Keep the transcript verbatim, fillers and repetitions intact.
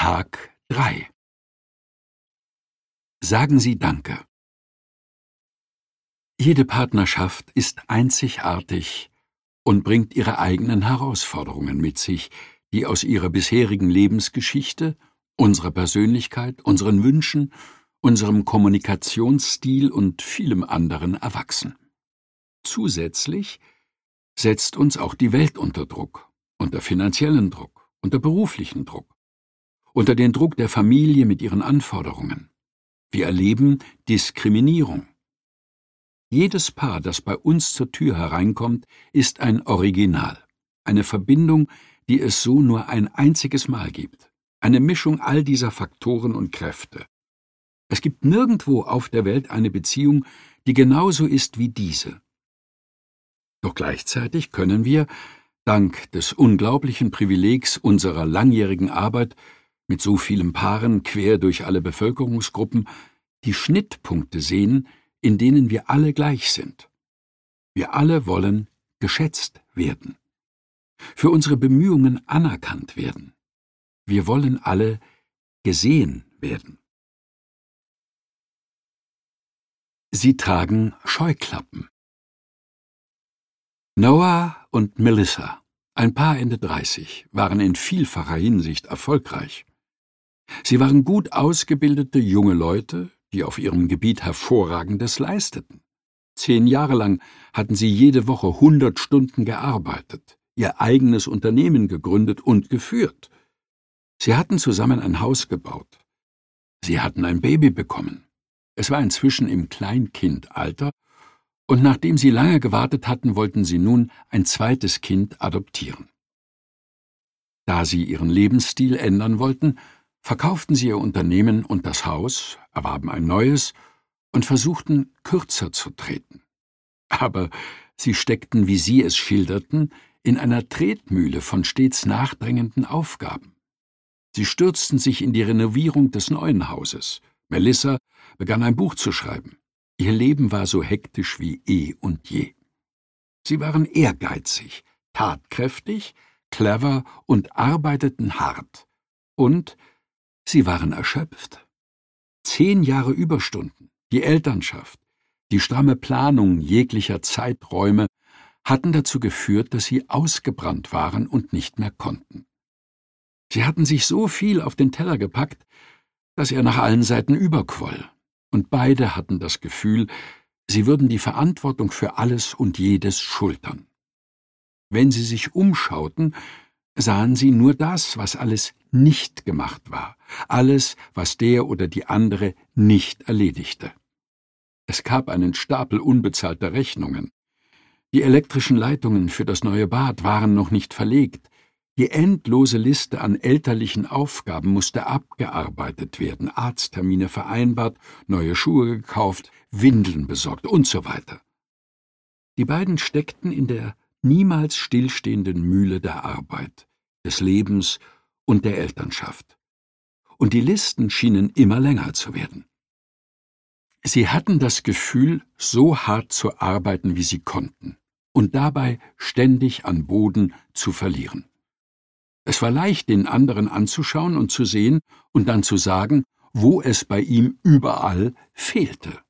Tag drei. Sagen Sie Danke. Jede Partnerschaft ist einzigartig und bringt ihre eigenen Herausforderungen mit sich, die aus ihrer bisherigen Lebensgeschichte, unserer Persönlichkeit, unseren Wünschen, unserem Kommunikationsstil und vielem anderen erwachsen. Zusätzlich setzt uns auch die Welt unter Druck, unter finanziellen Druck, unter beruflichen Druck, unter den Druck der Familie mit ihren Anforderungen. Wir erleben Diskriminierung. Jedes Paar, das bei uns zur Tür hereinkommt, ist ein Original, eine Verbindung, die es so nur ein einziges Mal gibt, eine Mischung all dieser Faktoren und Kräfte. Es gibt nirgendwo auf der Welt eine Beziehung, die genauso ist wie diese. Doch gleichzeitig können wir, dank des unglaublichen Privilegs unserer langjährigen Arbeit mit so vielen Paaren quer durch alle Bevölkerungsgruppen, die Schnittpunkte sehen, in denen wir alle gleich sind. Wir alle wollen geschätzt werden, für unsere Bemühungen anerkannt werden. Wir wollen alle gesehen werden. Sie tragen Scheuklappen. Noah und Melissa, ein Paar Ende dreißig, waren in vielfacher Hinsicht erfolgreich. Sie waren gut ausgebildete junge Leute, die auf ihrem Gebiet Hervorragendes leisteten. Zehn Jahre lang hatten sie jede Woche hundert Stunden gearbeitet, ihr eigenes Unternehmen gegründet und geführt. Sie hatten zusammen ein Haus gebaut. Sie hatten ein Baby bekommen. Es war inzwischen im Kleinkindalter, und nachdem sie lange gewartet hatten, wollten sie nun ein zweites Kind adoptieren. Da sie ihren Lebensstil ändern wollten, verkauften sie ihr Unternehmen und das Haus, erwarben ein neues und versuchten, kürzer zu treten. Aber sie steckten, wie sie es schilderten, in einer Tretmühle von stets nachdrängenden Aufgaben. Sie stürzten sich in die Renovierung des neuen Hauses. Melissa begann ein Buch zu schreiben. Ihr Leben war so hektisch wie eh und je. Sie waren ehrgeizig, tatkräftig, clever und arbeiteten hart. Und sie waren erschöpft. Zehn Jahre Überstunden, die Elternschaft, die stramme Planung jeglicher Zeiträume hatten dazu geführt, dass sie ausgebrannt waren und nicht mehr konnten. Sie hatten sich so viel auf den Teller gepackt, dass er nach allen Seiten überquoll, und beide hatten das Gefühl, sie würden die Verantwortung für alles und jedes schultern. Wenn sie sich umschauten, sahen sie nur das, was alles nicht gemacht war, alles, was der oder die andere nicht erledigte. Es gab einen Stapel unbezahlter Rechnungen. Die elektrischen Leitungen für das neue Bad waren noch nicht verlegt. Die endlose Liste an elterlichen Aufgaben musste abgearbeitet werden, Arzttermine vereinbart, neue Schuhe gekauft, Windeln besorgt und so weiter. Die beiden steckten in der niemals stillstehenden Mühle der Arbeit, des Lebens und der Elternschaft. Und die Listen schienen immer länger zu werden. Sie hatten das Gefühl, so hart zu arbeiten, wie sie konnten, und dabei ständig an Boden zu verlieren. Es war leicht, den anderen anzuschauen und zu sehen und dann zu sagen, wo es bei ihm überall fehlte.